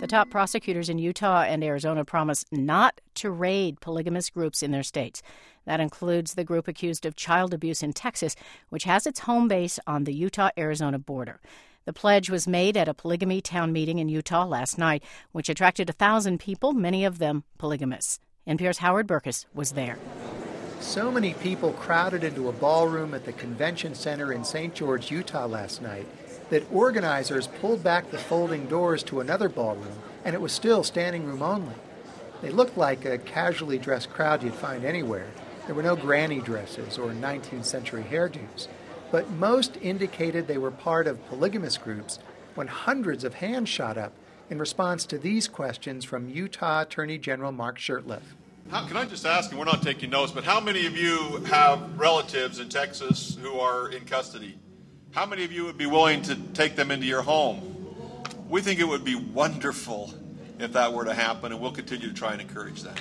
The top prosecutors in Utah and Arizona promise not to raid polygamous groups in their states. That includes the group accused of child abuse in Texas, which has its home base on the Utah-Arizona border. The pledge was made at a polygamy town meeting in Utah last night, which attracted 1,000 people, many of them polygamists. NPR's Howard Burkus was there. So many people crowded into a ballroom at the convention center in St. George, Utah last night that organizers pulled back the folding doors to another ballroom, and it was still standing room only. They looked like a casually dressed crowd you'd find anywhere. There were no granny dresses or 19th century hairdos, but most indicated they were part of polygamous groups when hundreds of hands shot up in response to these questions from Utah Attorney General Mark Shurtleff. Can I just ask, and we're not taking notes, but how many of you have relatives in Texas who are in custody? How many of you would be willing to take them into your home? We think it would be wonderful if that were to happen, and we'll continue to try and encourage that.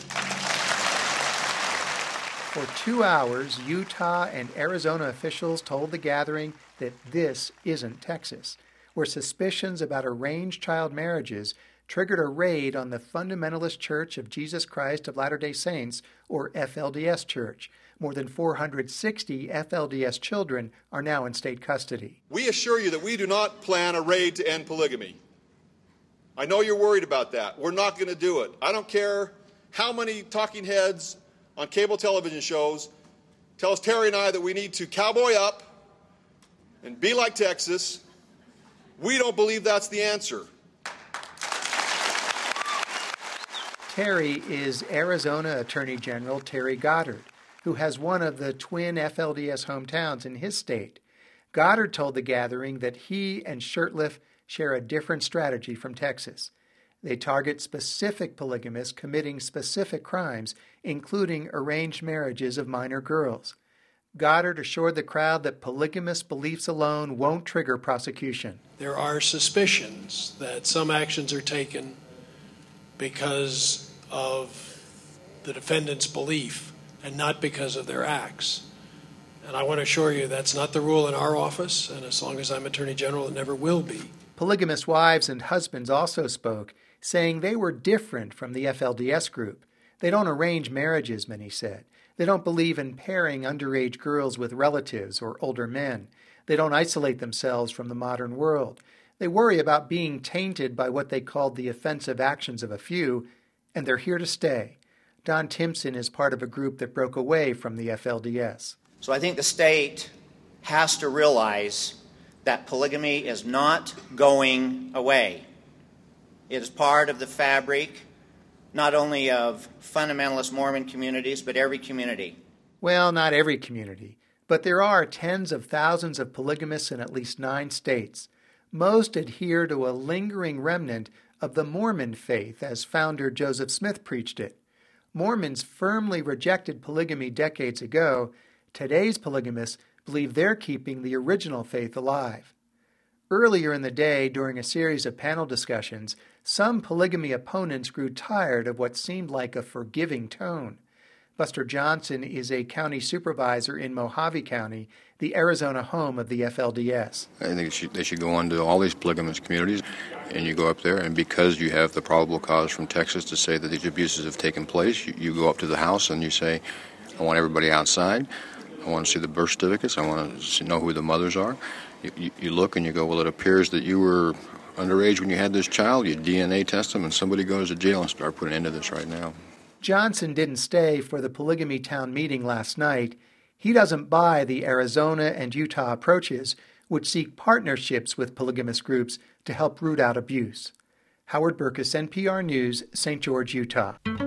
For 2 hours, Utah and Arizona officials told the gathering that this isn't Texas, where suspicions about arranged child marriages triggered a raid on the Fundamentalist Church of Jesus Christ of Latter-day Saints, or FLDS Church. More than 460 FLDS children are now in state custody. We assure you that we do not plan a raid to end polygamy. I know you're worried about that. We're not going to do it. I don't care how many talking heads on cable television shows tell us, Terry and I, that we need to cowboy up and be like Texas. We don't believe that's the answer. Terry is Arizona Attorney General Terry Goddard, who has one of the twin FLDS hometowns in his state. Goddard told the gathering that he and Shurtleff share a different strategy from Texas. They target specific polygamists committing specific crimes, including arranged marriages of minor girls. Goddard assured the crowd that polygamist beliefs alone won't trigger prosecution. There are suspicions that some actions are taken because of the defendant's belief and not because of their acts. And I want to assure you that's not the rule in our office, and as long as I'm Attorney General, it never will be. Polygamous wives and husbands also spoke, saying they were different from the FLDS group. They don't arrange marriages, many said. They don't believe in pairing underage girls with relatives or older men. They don't isolate themselves from the modern world. They worry about being tainted by what they called the offensive actions of a few, and they're here to stay. Don Timpson is part of a group that broke away from the FLDS. So I think the state has to realize that polygamy is not going away. It is part of the fabric, not only of fundamentalist Mormon communities, but every community. Well, not every community, but there are tens of thousands of polygamists in at least 9 states. Most adhere to a lingering remnant of the Mormon faith as founder Joseph Smith preached it. Mormons firmly rejected polygamy decades ago. Today's polygamists believe they're keeping the original faith alive. Earlier in the day, during a series of panel discussions, some polygamy opponents grew tired of what seemed like a forgiving tone. Buster Johnson is a county supervisor in Mojave County, the Arizona home of the FLDS. I think they should go on to all these polygamous communities, and you go up there, and because you have the probable cause from Texas to say that these abuses have taken place, you go up to the house and you say, I want everybody outside. I want to see the birth certificates. I want to know who the mothers are. You look and you go, well, it appears that you were underage when you had this child. You DNA test them, and somebody goes to jail and start putting an end to this right now. Johnson didn't stay for the polygamy town meeting last night. He doesn't buy the Arizona and Utah approaches, which seek partnerships with polygamous groups to help root out abuse. Howard Burkus, NPR News, St. George, Utah.